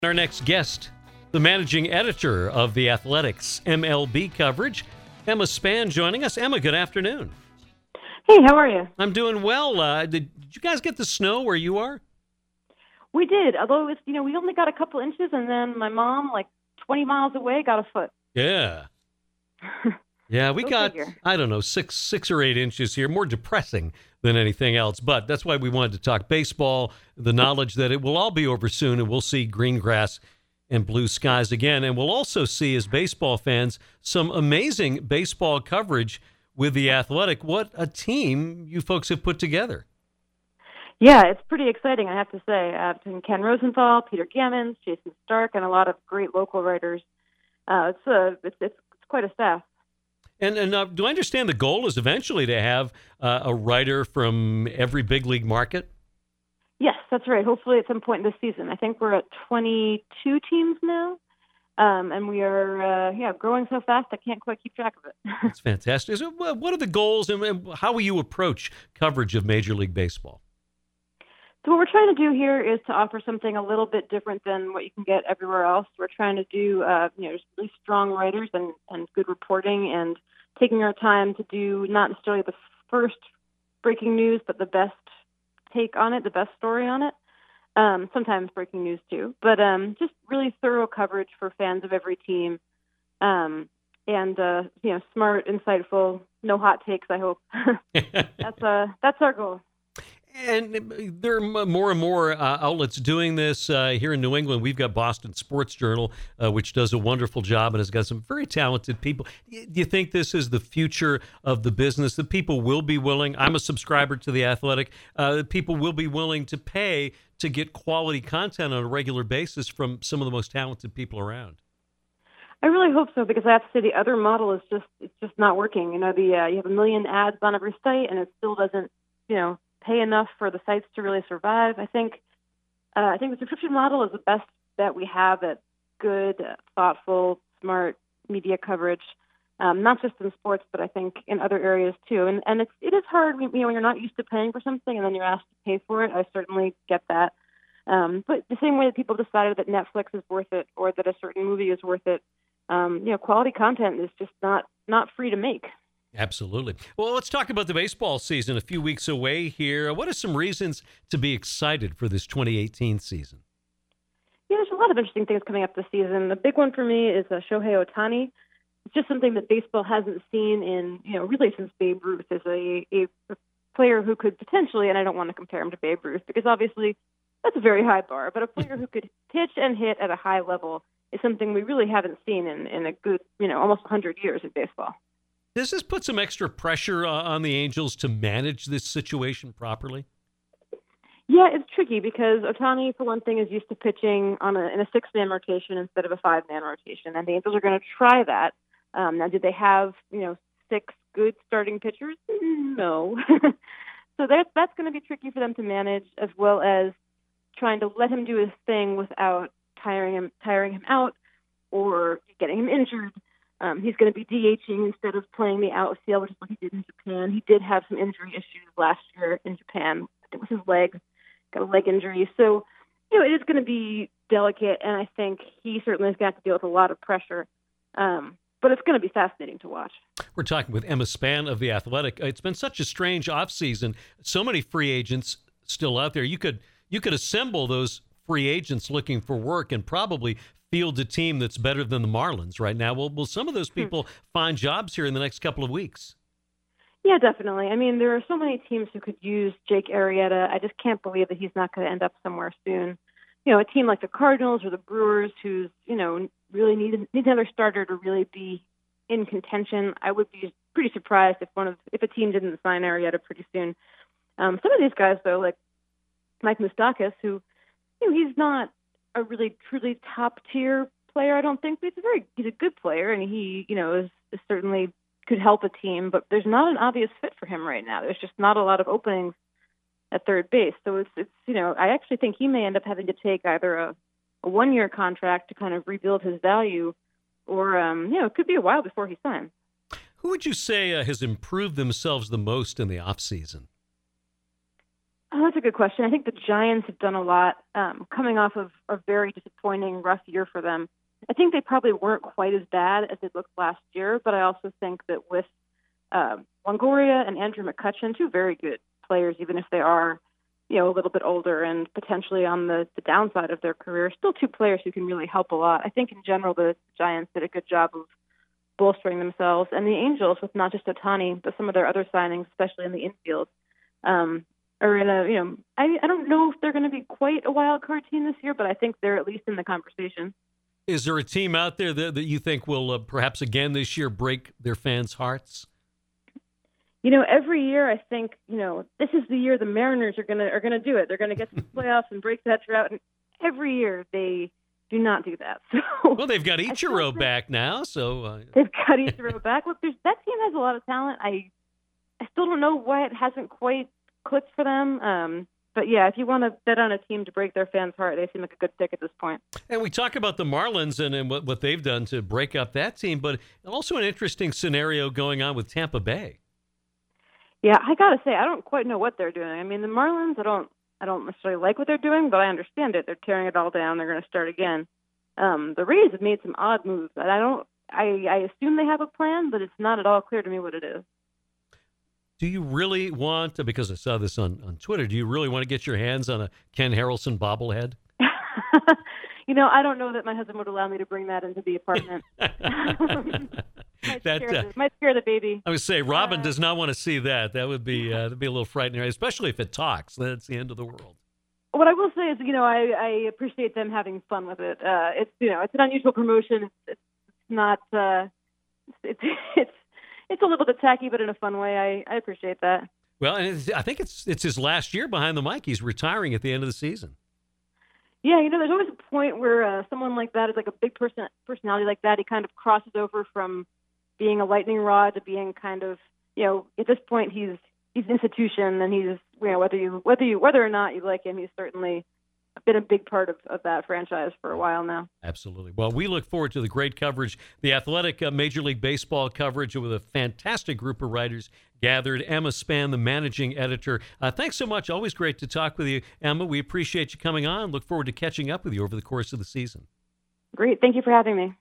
Our next guest, the managing editor of The Athletic's MLB coverage, Emma Spann, joining us. Emma, good afternoon. Hey, how are you? I'm doing well. Did you guys get the snow where you are? We did, although it was, we only got a couple inches, and then my mom, like 20 miles away, got a foot. Yeah. Yeah, we got, figure. I don't know, six or 8 inches here. More depressing than anything else. But that's why we wanted to talk baseball, the knowledge that it will all be over soon, and we'll see green grass and blue skies again. And we'll also see, as baseball fans, some amazing baseball coverage with The Athletic. What a team you folks have put together. Yeah, it's pretty exciting, I have to say. Between Ken Rosenthal, Peter Gammons, Jason Stark, and a lot of great local writers. It's quite a staff. And do I understand the goal is eventually to have a writer from every big league market? Yes, that's right. Hopefully at some point this season. I think we're at 22 teams now, and we are growing so fast I can't quite keep track of it. That's fantastic. So, what are the goals, and how will you approach coverage of Major League Baseball? So what we're trying to do here is to offer something a little bit different than what you can get everywhere else. We're trying to do just really strong writers and good reporting, and taking our time to do not necessarily the first breaking news, but the best take on it, the best story on it. Sometimes breaking news too, but just really thorough coverage for fans of every team. And smart, insightful, no hot takes, I hope. That's our goal. And there are more and more outlets doing this. Here in New England, we've got Boston Sports Journal, which does a wonderful job and has got some very talented people. Do you think this is the future of the business, that people will be willing? I'm a subscriber to The Athletic. People will be willing to pay to get quality content on a regular basis from some of the most talented people around. I really hope so, because I have to say the other model is just not working. You have 1 million ads on every site, and it still doesn't, pay enough for the sites to really survive. I think the subscription model is the best that we have at good, thoughtful, smart media coverage, not just in sports, but I think in other areas too. And it is hard, when you're not used to paying for something and then you're asked to pay for it. I certainly get that. But the same way that people decided that Netflix is worth it, or that a certain movie is worth it, quality content is just not free to make. Absolutely. Well, let's talk about the baseball season a few weeks away here. What are some reasons to be excited for this 2018 season? Yeah, there's a lot of interesting things coming up this season. The big one for me is Shohei Ohtani. It's just something that baseball hasn't seen in, really since Babe Ruth, as a player who could potentially, and I don't want to compare him to Babe Ruth because obviously that's a very high bar, but a player who could pitch and hit at a high level is something we really haven't seen in a good, almost 100 years in baseball. Does this put some extra pressure on the Angels to manage this situation properly? Yeah, it's tricky because Ohtani, for one thing, is used to pitching in a 6-man rotation instead of a 5-man rotation, and the Angels are going to try that. Now, did they have 6 good starting pitchers? No. So that's going to be tricky for them to manage, as well as trying to let him do his thing without tiring him out or getting him injured. He's going to be DHing instead of playing the outfield, which is what he did in Japan. He did have some injury issues last year in Japan. It was his leg, got a leg injury. So, it is going to be delicate, and I think he certainly is going to have to deal with a lot of pressure. But it's going to be fascinating to watch. We're talking with Emma Spann of The Athletic. It's been such a strange offseason. So many free agents still out there. You could assemble those free agents looking for work and probably field a team that's better than the Marlins right now. Will some of those people find jobs here in the next couple of weeks? Yeah, definitely. I mean, there are so many teams who could use Jake Arrieta. I just can't believe that he's not going to end up somewhere soon. A team like the Cardinals or the Brewers, who's, really need another starter to really be in contention. I would be pretty surprised if a team didn't sign Arrieta pretty soon. Some of these guys, though, like Mike Moustakas, who, he's not a really truly top tier player, I don't think, but he's a good player, and he, is certainly could help a team, but there's not an obvious fit for him right now. There's just not a lot of openings at third base. So it's I actually think he may end up having to take either a 1-year contract to kind of rebuild his value, or it could be a while before he signs. Who would you say has improved themselves the most in the offseason? Oh, that's a good question. I think the Giants have done a lot coming off of a very disappointing, rough year for them. I think they probably weren't quite as bad as they looked last year, but I also think that with Longoria and Andrew McCutchen, two very good players, even if they are, a little bit older and potentially on the downside of their career, still two players who can really help a lot. I think in general the Giants did a good job of bolstering themselves, and the Angels, with not just Ohtani, but some of their other signings, especially in the infield, are in a, I don't know if they're going to be quite a wild card team this year, but I think they're at least in the conversation. Is there a team out there that you think will perhaps again this year break their fans' hearts? Every year I think, this is the year the Mariners are gonna do it. They're gonna get to the playoffs and break that drought, and every year they do not do that. So well, they've got Ichiro back now, so they've got Ichiro back. Look, that team has a lot of talent. I still don't know why it hasn't quite clicked for them. But yeah, if you want to bet on a team to break their fans' heart, they seem like a good pick at this point. And we talk about the Marlins and what they've done to break up that team, but also an interesting scenario going on with Tampa Bay. Yeah, I gotta say, I don't quite know what they're doing. I mean, the Marlins, I don't necessarily like what they're doing, but I understand it. They're tearing it all down. They're going to start again. The Rays have made some odd moves, and I assume they have a plan, but it's not at all clear to me what it is. Do you really want to, because I saw this on Twitter, do you really want to get your hands on a Ken Harrelson bobblehead? I don't know that my husband would allow me to bring that into the apartment. Might scare the baby. I would say Robin does not want to see that. That would be that'd be a little frightening, especially if it talks. That's the end of the world. What I will say is, I appreciate them having fun with it. It's it's an unusual promotion. It's not it's a little bit tacky, but in a fun way. I appreciate that. Well, and I think it's his last year behind the mic. He's retiring at the end of the season. Yeah, there's always a point where someone like that is like a big personality like that. He kind of crosses over from being a lightning rod to being kind of, at this point he's an institution, and he's, whether or not you like him, he's certainly been a big part of that franchise for a while now. Absolutely. Well, we look forward to the great coverage, the Athletic Major League Baseball coverage with a fantastic group of writers gathered. Emma Spann, the managing editor. Thanks so much. Always great to talk with you, Emma. We appreciate you coming on. Look forward to catching up with you over the course of the season. Great. Thank you for having me.